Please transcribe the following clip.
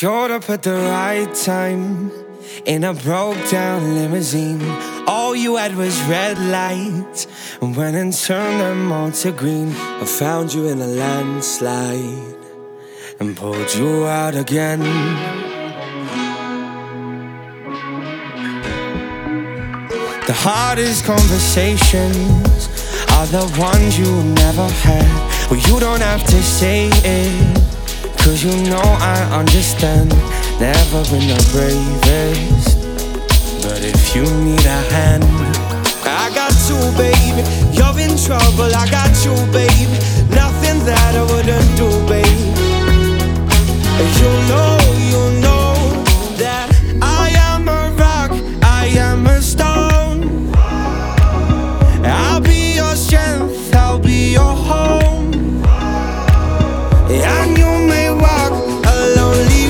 Showed up at the right time in a broke down limousine. All you had was red lights and went and turned them all to green. I found you in a landslide and pulled you out again. The hardest conversations are the ones you never had. Well, you don't have to say it, 'cause you know I understand. Never been the bravest, but if you need a hand, I got you, baby. You're in trouble, I got you, baby. Nothing that I wouldn't do, baby. You know